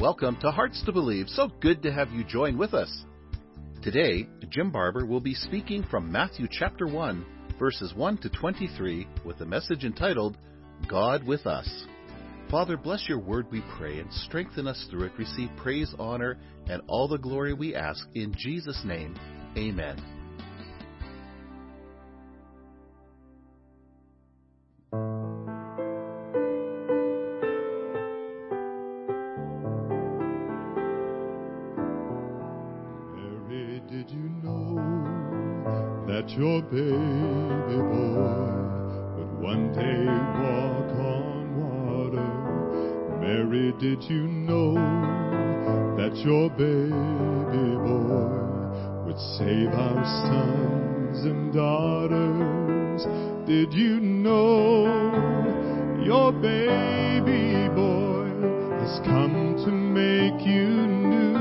Welcome to Hearts to Believe. So good to have you join with us. Today, Jim Barber will be speaking from Matthew chapter 1, verses 1 to 23, with a message entitled, God with Us. Father, bless your word, we pray, and strengthen us through it. Receive praise, honor, and all the glory we ask. In Jesus' name, amen. Did you know that your baby boy would one day walk on water? Mary, did you know that your baby boy would save our sons and daughters? Did you know your baby boy has come to make you new?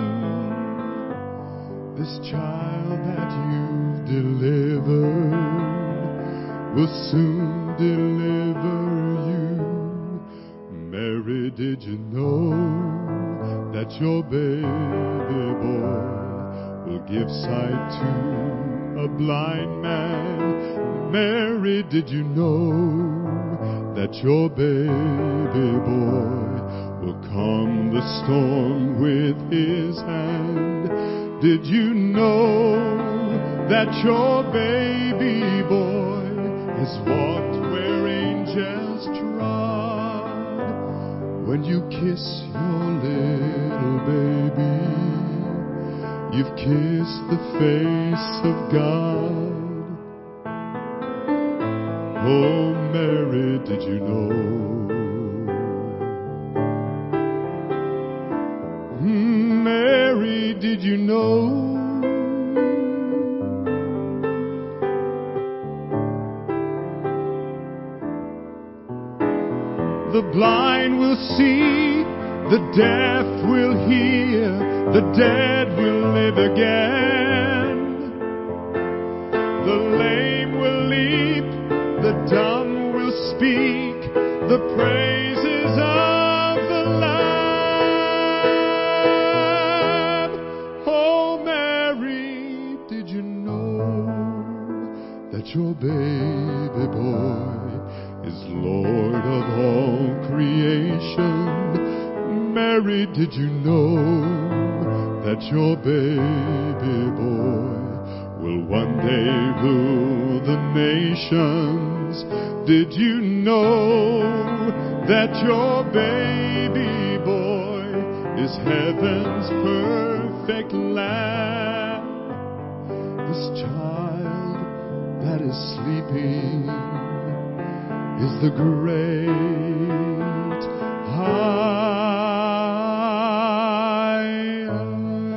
This child that you've delivered will soon deliver you. Mary, did you know that your baby boy will give sight to a blind man? Mary, did you know that your baby boy will calm the storm with his hand? Did you know that your baby boy has walked where angels trod? When you kiss your little baby, you've kissed the face of God. Oh, Mary, did you know? Mary, did you know? The blind will see, the deaf will hear, the dead will live again. The lame will leap, the dumb will speak, the praises of the Lamb. Oh, Mary, did you know that your baby boy is Lord of all creation? Mary, did you know that your baby boy will one day rule the nations? Did you know that your baby boy is heaven's perfect lamb? This child that is sleeping is the great I am.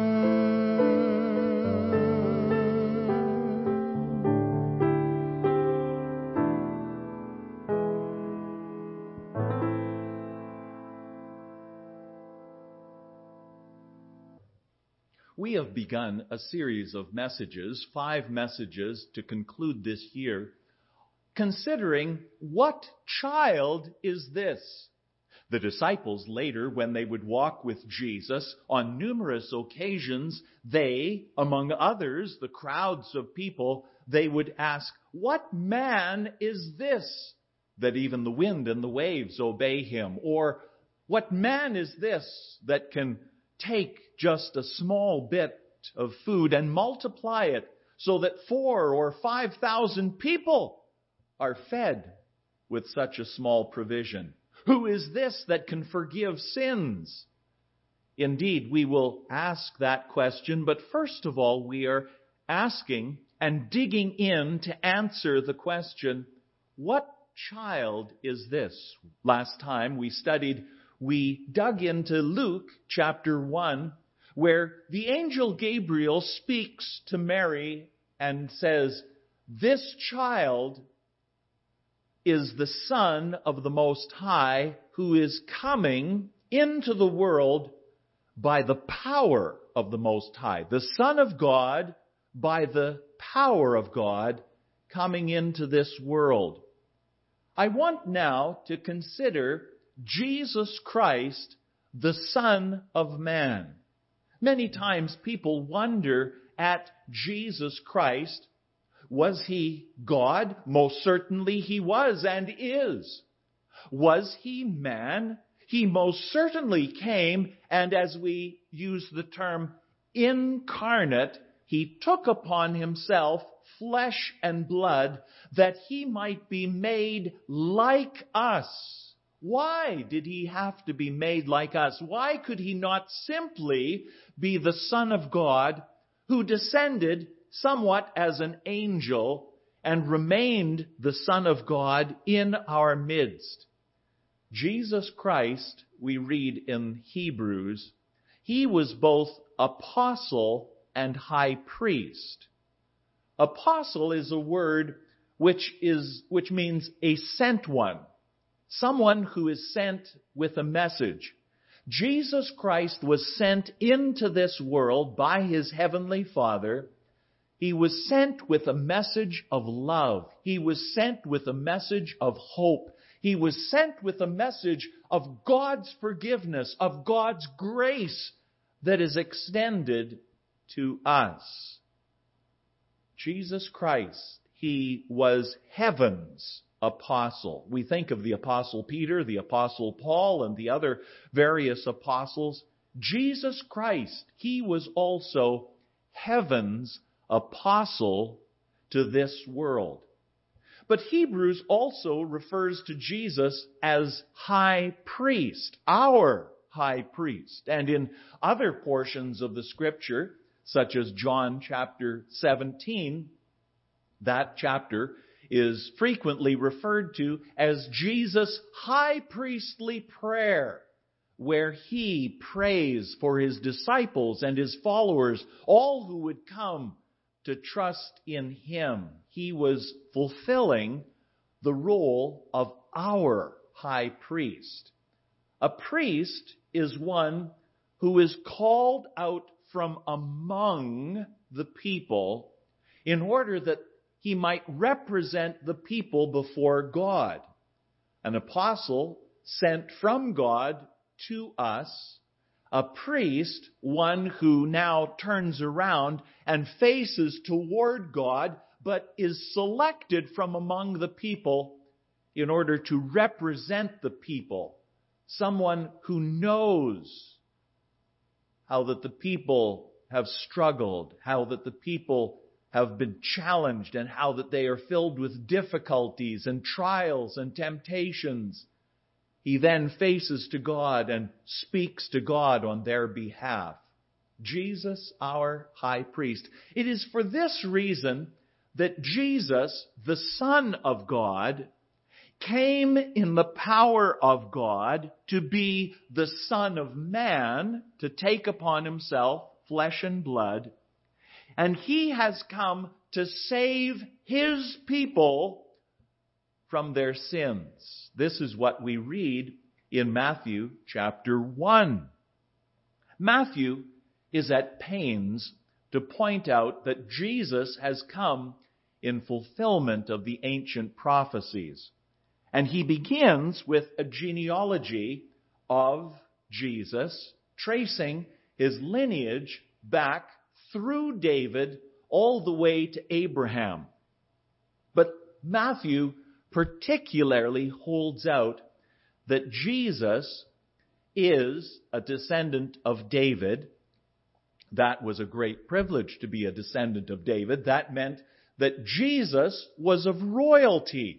We have begun a series of messages, 5 messages to conclude this year, considering what child is this? The disciples later, when they would walk with Jesus on numerous occasions, they, among others, the crowds of people, they would ask, what man is this that even the wind and the waves obey him? Or what man is this that can take just a small bit of food and multiply it so that 4,000 or 5,000 people are fed with such a small provision? Who is this that can forgive sins? Indeed, we will ask that question, but first of all, we are asking and digging in to answer the question, what child is this? Last time we dug into Luke chapter 1, where the angel Gabriel speaks to Mary and says, this child is the Son of the Most High, who is coming into the world by the power of the Most High. The Son of God, by the power of God, coming into this world. I want now to consider Jesus Christ the Son of Man. Many times people wonder at Jesus Christ. Was he God? Most certainly he was and is. Was he man? He most certainly came, and as we use the term incarnate, he took upon himself flesh and blood that he might be made like us. Why did he have to be made like us? Why could he not simply be the Son of God who descended somewhat as an angel and remained the Son of God in our midst? Jesus Christ, we read in Hebrews, he was both apostle and high priest. Apostle is a word which means a sent one, someone who is sent with a message. Jesus Christ was sent into this world by his heavenly Father. He was sent with a message of love. He was sent with a message of hope. He was sent with a message of God's forgiveness, of God's grace that is extended to us. Jesus Christ, he was heaven's apostle. We think of the Apostle Peter, the Apostle Paul, and the other various apostles. Jesus Christ, he was also heaven's apostle to this world. But Hebrews also refers to Jesus as high priest, our high priest. And in other portions of the Scripture, such as John chapter 17, that chapter is frequently referred to as Jesus' high priestly prayer, where he prays for his disciples and his followers, all who would come to trust in him. He was fulfilling the role of our high priest. A priest is one who is called out from among the people in order that he might represent the people before God. An apostle sent from God to us. A priest, one who now turns around and faces toward God, but is selected from among the people in order to represent the people. Someone who knows how that the people have struggled, how that the people have been challenged, and how that they are filled with difficulties and trials and temptations. He then faces to God and speaks to God on their behalf. Jesus, our high priest. It is for this reason that Jesus, the Son of God, came in the power of God to be the Son of Man, to take upon himself flesh and blood. And he has come to save his people from their sins. This is what we read in Matthew chapter 1. Matthew is at pains to point out that Jesus has come in fulfillment of the ancient prophecies. And he begins with a genealogy of Jesus, tracing his lineage back through David all the way to Abraham. But Matthew particularly holds out that Jesus is a descendant of David. That was a great privilege to be a descendant of David. That meant that Jesus was of royalty.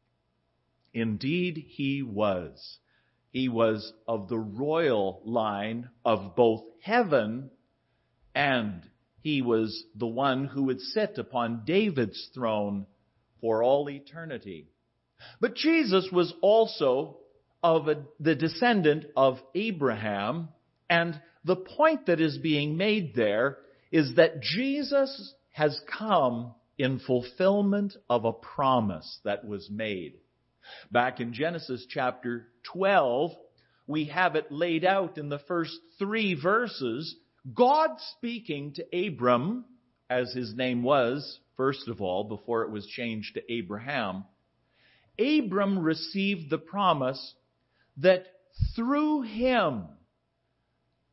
Indeed, he was. He was of the royal line of both heaven, and he was the one who would sit upon David's throne for all eternity. But Jesus was also of the descendant of Abraham, and the point that is being made there is that Jesus has come in fulfillment of a promise that was made. Back in Genesis chapter 12, we have it laid out in the first 3 verses, God speaking to Abram, as his name was, first of all, before it was changed to Abraham. Abram received the promise that through him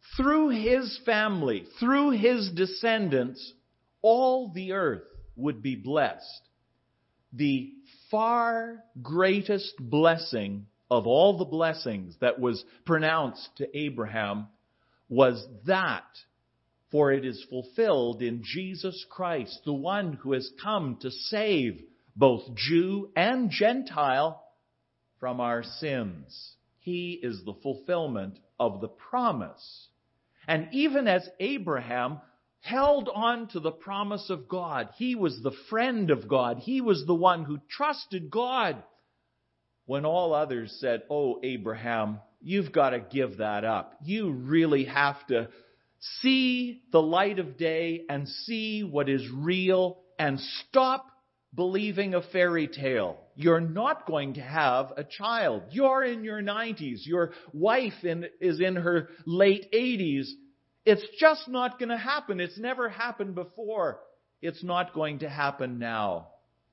through his family, through his descendants, all the earth would be blessed. The far greatest blessing of all the blessings that was pronounced to Abraham was that, for it is fulfilled in Jesus Christ, the one who has come to save both Jew and Gentile from our sins. He is the fulfillment of the promise. And even as Abraham held on to the promise of God, he was the friend of God. He was the one who trusted God when all others said, "Oh, Abraham, you've got to give that up. You really have to see the light of day and see what is real and stop believing a fairy tale. You're not going to have a child. You're in your 90s. Your wife is in her late 80s. It's just not going to happen. It's never happened before. It's not going to happen now."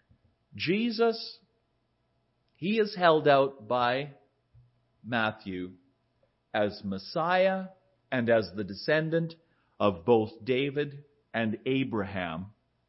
Jesus, he is held out by Matthew as Messiah and as the descendant of both David and Abraham.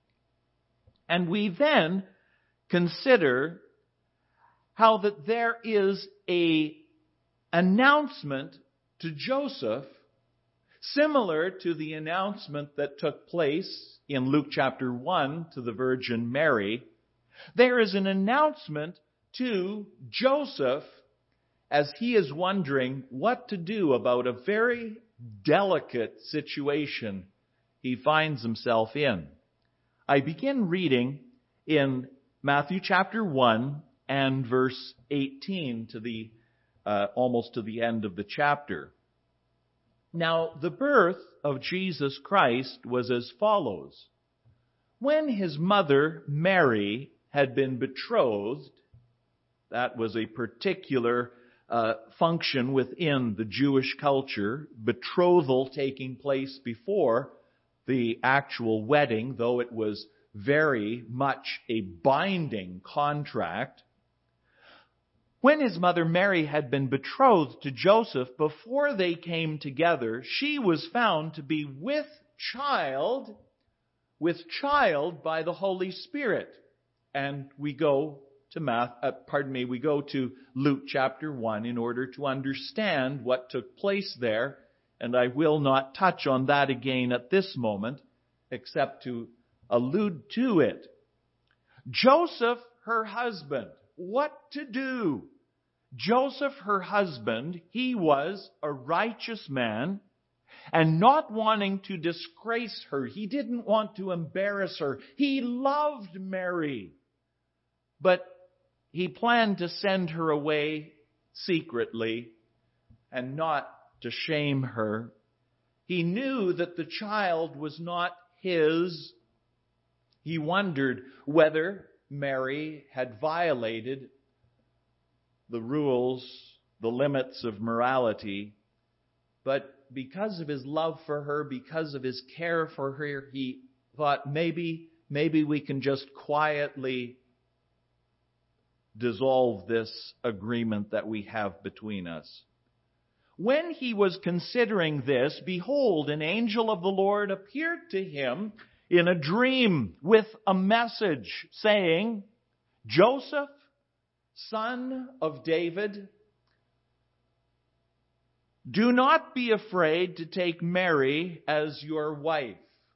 And we then consider how that there is an announcement to Joseph similar to the announcement that took place in Luke chapter 1 to the Virgin Mary. There is an announcement to Joseph as he is wondering what to do about a very delicate situation he finds himself in. I begin reading in Matthew chapter 1 and verse 18 to the almost to the end of the chapter. Now, the birth of Jesus Christ was as follows. When his mother Mary had been betrothed, that was a particular function within the Jewish culture, betrothal taking place before the actual wedding, though it was very much a binding contract. When his mother Mary had been betrothed to Joseph, before they came together, she was found to be with child by the Holy Spirit. And we go to Luke chapter 1 in order to understand what took place there. And I will not touch on that again at this moment, except to allude to it. Joseph, her husband, what to do? Joseph, her husband, he was a righteous man, and not wanting to disgrace her, he didn't want to embarrass her. He loved Mary, but he planned to send her away secretly and not to shame her. He knew that the child was not his. He wondered whether Mary had violated the rules, the limits of morality. But because of his love for her, because of his care for her, he thought maybe we can just quietly dissolve this agreement that we have between us. When he was considering this, behold, an angel of the Lord appeared to him in a dream with a message saying, "Joseph, son of David, do not be afraid to take Mary as your wife."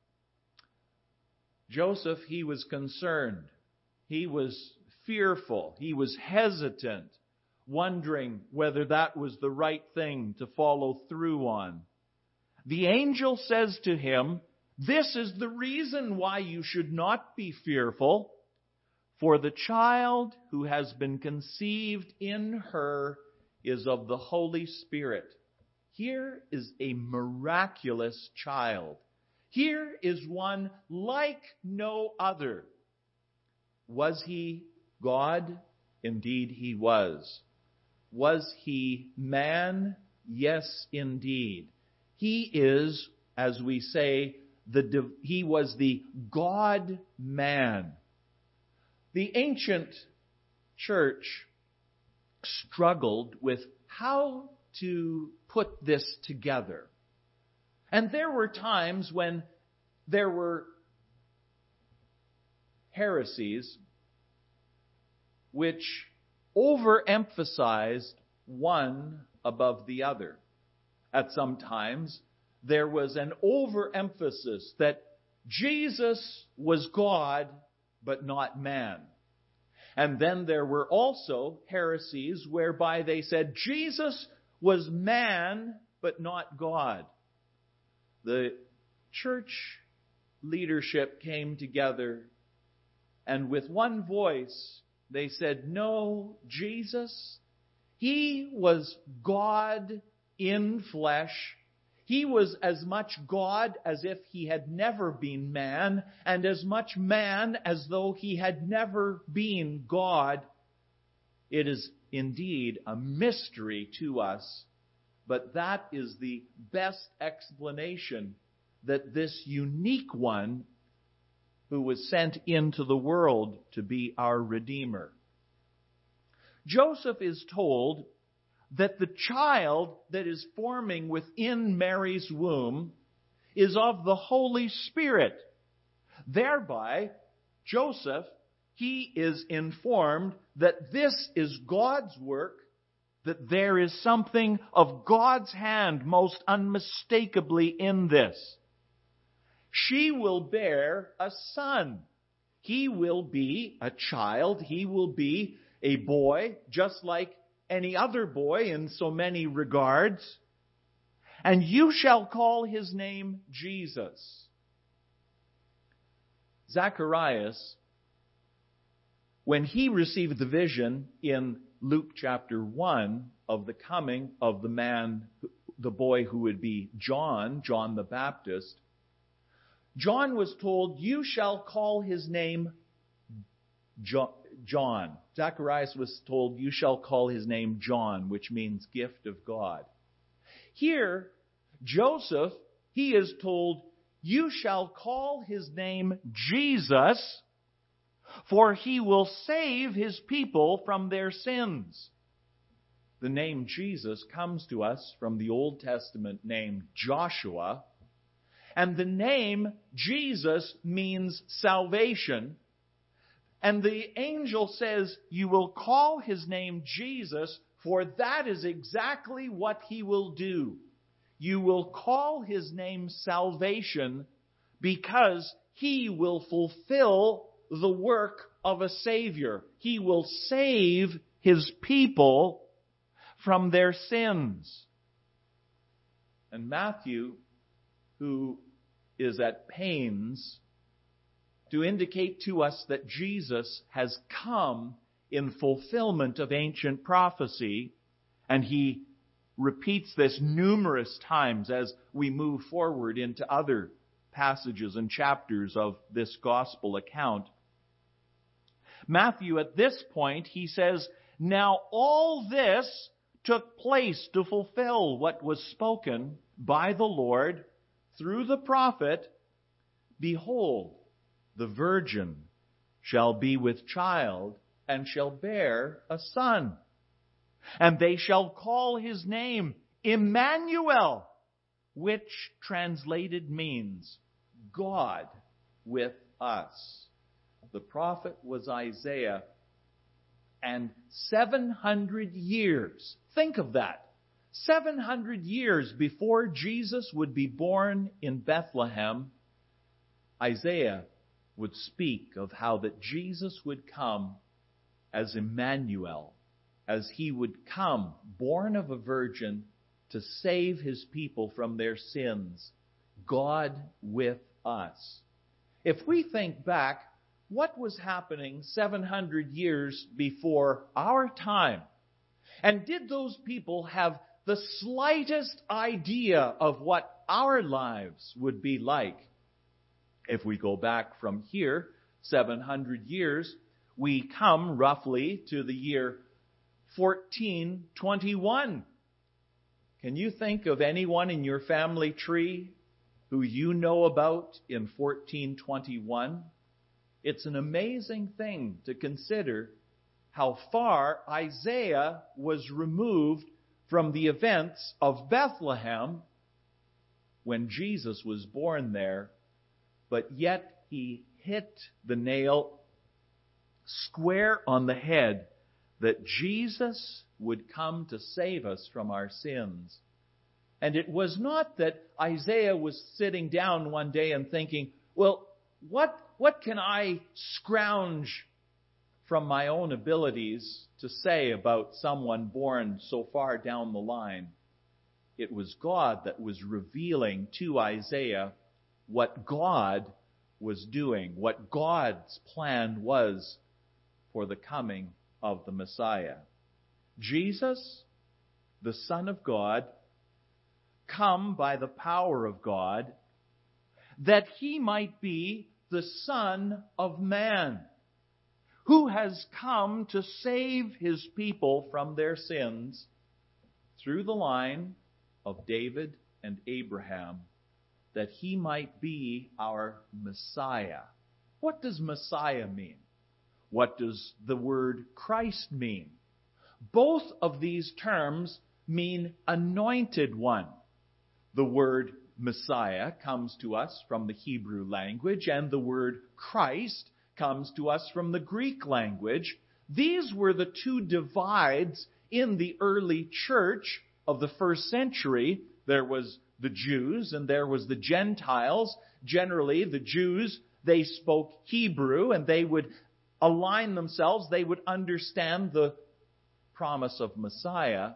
Joseph, he was concerned. He was fearful. He was hesitant, wondering whether that was the right thing to follow through on. The angel says to him, "This is the reason why you should not be fearful, for the child who has been conceived in her is of the Holy Spirit." Here is a miraculous child. Here is one like no other. Was he God? Indeed he was. Was he man? Yes, indeed. He is, as we say, he was the God-man. The ancient church struggled with how to put this together. And there were times when there were heresies which overemphasized one above the other. At some times, there was an overemphasis that Jesus was God, but not man. And then there were also heresies whereby they said Jesus was man, but not God. The church leadership came together, and with one voice, they said, no, Jesus, He was God in flesh. He was as much God as if He had never been man, and as much man as though He had never been God. It is indeed a mystery to us, but that is the best explanation that this unique one who was sent into the world to be our Redeemer. Joseph is told that the child that is forming within Mary's womb is of the Holy Spirit. Thereby, Joseph, he is informed that this is God's work, that there is something of God's hand most unmistakably in this. She will bear a son. He will be a child. He will be a boy, just like any other boy in so many regards. And you shall call his name Jesus. Zacharias, when he received the vision in Luke chapter 1 of the coming of the boy who would be John the Baptist, John was told, you shall call his name John. Zacharias was told, you shall call his name John, which means gift of God. Here, Joseph, he is told, you shall call his name Jesus, for he will save his people from their sins. The name Jesus comes to us from the Old Testament name Joshua, and the name Jesus means salvation. And the angel says, you will call his name Jesus, for that is exactly what he will do. You will call his name salvation because he will fulfill the work of a Savior. He will save his people from their sins. And Matthew, who is at pains to indicate to us that Jesus has come in fulfillment of ancient prophecy, and he repeats this numerous times as we move forward into other passages and chapters of this gospel account. Matthew, at this point, he says, now all this took place to fulfill what was spoken by the Lord through the prophet. Behold, the virgin shall be with child and shall bear a son. And they shall call his name Emmanuel, which translated means God with us. The prophet was Isaiah, and 700 years, think of that, 700 years before Jesus would be born in Bethlehem, Isaiah would speak of how that Jesus would come as Emmanuel, as he would come, born of a virgin, to save his people from their sins. God with us. If we think back, what was happening 700 years before our time? And did those people have the slightest idea of what our lives would be like? If we go back from here 700 years, we come roughly to the year 1421. Can you think of anyone in your family tree who you know about in 1421? It's an amazing thing to consider how far Isaiah was removed from the events of Bethlehem when Jesus was born there, but yet he hit the nail square on the head that Jesus would come to save us from our sins. And it was not that Isaiah was sitting down one day and thinking, well, what can I scrounge from my own abilities to say about someone born so far down the line? It was God that was revealing to Isaiah what God was doing, what God's plan was for the coming of the Messiah. Jesus, the Son of God, come by the power of God, that he might be the Son of Man, who has come to save his people from their sins through the line of David and Abraham, that he might be our Messiah. What does Messiah mean? What does the word Christ mean? Both of these terms mean anointed one. The word Messiah comes to us from the Hebrew language, and the word Christ comes to us from the Greek language. These were the two divides in the early church of the first century. There was the Jews and there was the Gentiles. Generally, the Jews, they spoke Hebrew and they would align themselves. They would understand the promise of Messiah.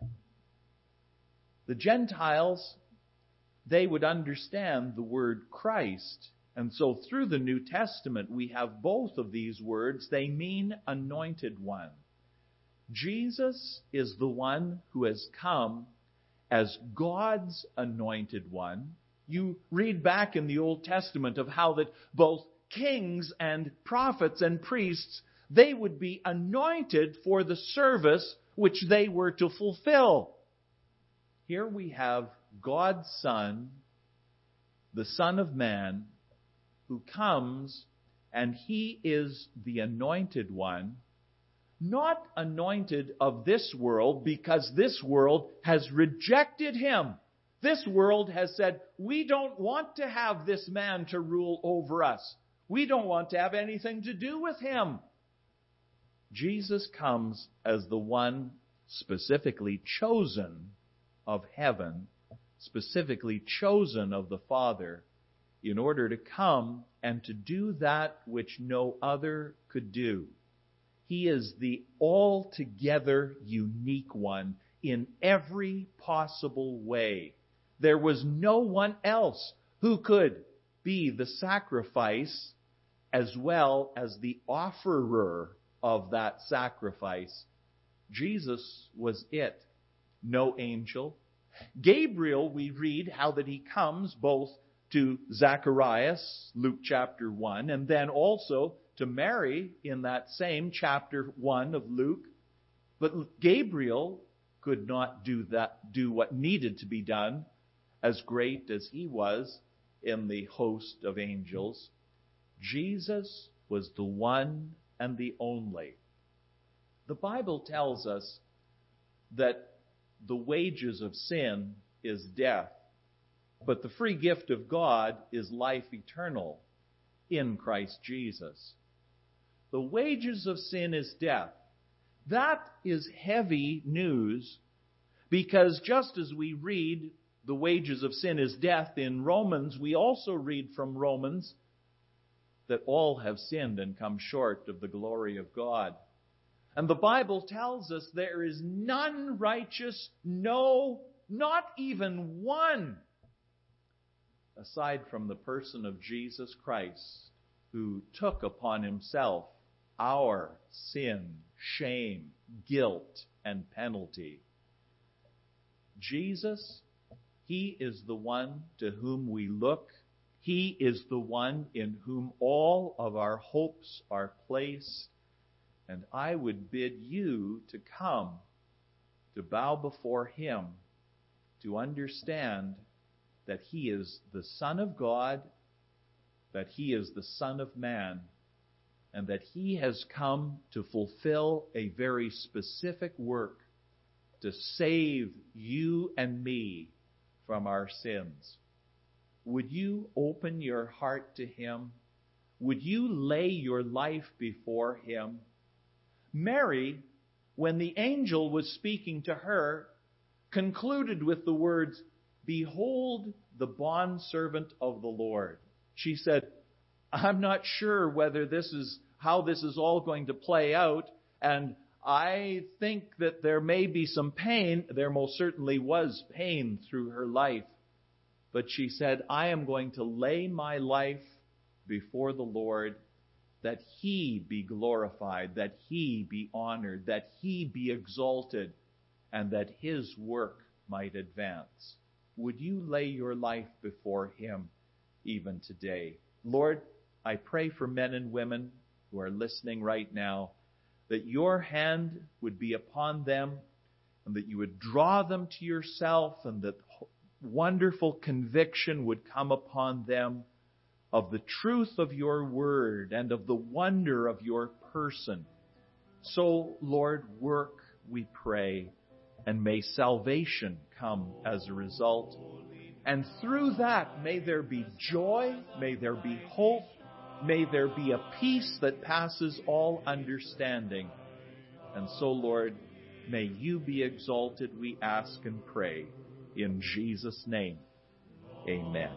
The Gentiles, they would understand the word Christ. And so through the New Testament, we have both of these words. They mean anointed one. Jesus is the one who has come as God's anointed one. You read back in the Old Testament of how that both kings and prophets and priests, they would be anointed for the service which they were to fulfill. Here we have God's Son, the Son of Man, who comes, and he is the anointed one, not anointed of this world, because this world has rejected him. This world has said, we don't want to have this man to rule over us. We don't want to have anything to do with him. Jesus comes as the one specifically chosen of heaven, specifically chosen of the Father, in order to come and to do that which no other could do. He is the altogether unique one in every possible way. There was no one else who could be the sacrifice as well as the offerer of that sacrifice. Jesus was it. No angel. Gabriel, we read how that he comes both to Zacharias, Luke chapter 1, and then also to Mary in that same chapter 1 of Luke. But Gabriel could not do what needed to be done, as great as he was in the host of angels. Jesus was the one and the only. The Bible tells us that the wages of sin is death, but the free gift of God is life eternal in Christ Jesus. The wages of sin is death. That is heavy news, because just as we read the wages of sin is death in Romans, we also read from Romans that all have sinned and come short of the glory of God. And the Bible tells us there is none righteous, no, not even one, aside from the person of Jesus Christ, who took upon himself our sin, shame, guilt, and penalty. Jesus, he is the one to whom we look. He is the one in whom all of our hopes are placed. And I would bid you to come, to bow before him, to understand that he is the Son of God, that he is the Son of Man, and that he has come to fulfill a very specific work to save you and me from our sins. would you open your heart to Him? Would you lay your life before Him? Mary, when the angel was speaking to her, concluded with the words, "Behold the bondservant of the Lord." She said, "I'm not sure whether how this is all going to play out, and I think that there may be some pain." There most certainly was pain through her life. But she said, "I am going to lay my life before the Lord, that He be glorified, that He be honored, that He be exalted, and that His work might advance." Would you lay your life before Him even today? Lord, I pray for men and women who are listening right now, that your hand would be upon them, and that you would draw them to yourself, and that wonderful conviction would come upon them of the truth of your word and of the wonder of your person. So, Lord, work, we pray, and may salvation come as a result. And through that, may there be joy, may there be hope, may there be a peace that passes all understanding. And so, Lord, may you be exalted, we ask and pray. In Jesus' name, amen.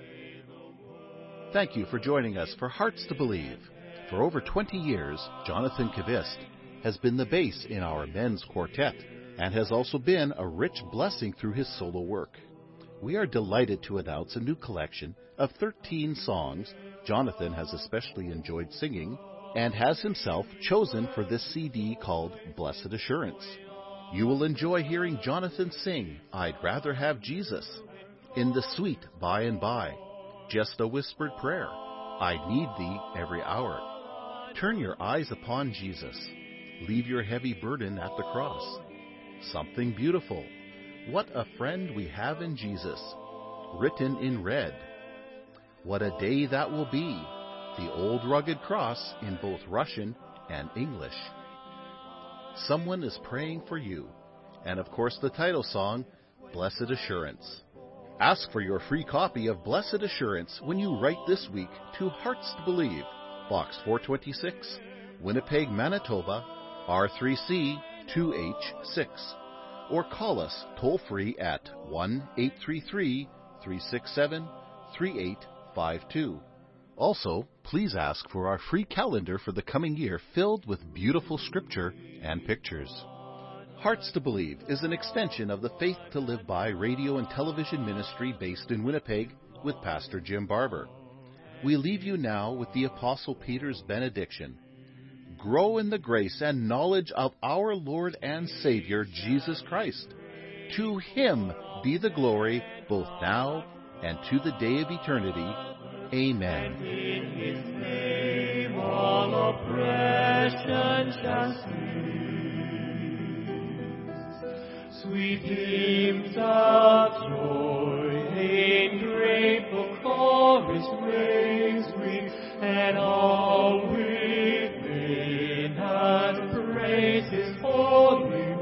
Thank you for joining us for Hearts to Believe. For over 20 years, Jonathan Kvist has been the bass in our men's quartet and has also been a rich blessing through his solo work. We are delighted to announce a new collection of 13 songs Jonathan has especially enjoyed singing and has himself chosen for this CD called Blessed Assurance. You will enjoy hearing Jonathan sing I'd Rather Have Jesus, In the Sweet By and By, Just a Whispered Prayer, I Need Thee Every Hour, Turn Your Eyes Upon Jesus, Leave Your Heavy Burden at the Cross, Something Beautiful, What a Friend We Have in Jesus, Written in Red, What a Day That Will Be, The Old Rugged Cross in both Russian and English. Someone is Praying for You, and of course the title song, Blessed Assurance. Ask for your free copy of Blessed Assurance when you write this week to Hearts to Believe, Box 426, Winnipeg, Manitoba, R3C 2H6, or call us toll-free at 1-833-367-3852. Also, please ask for our free calendar for the coming year filled with beautiful scripture and pictures. Hearts to Believe is an extension of the Faith to Live By radio and television ministry based in Winnipeg with Pastor Jim Barber. We leave you now with the Apostle Peter's benediction. Grow in the grace and knowledge of our Lord and Savior, Jesus Christ. To Him be the glory both now and to the day of eternity. Amen. And in His name all oppression shall cease. Sweet hymns of joy in grateful chorus raise we, and all within us praise His holy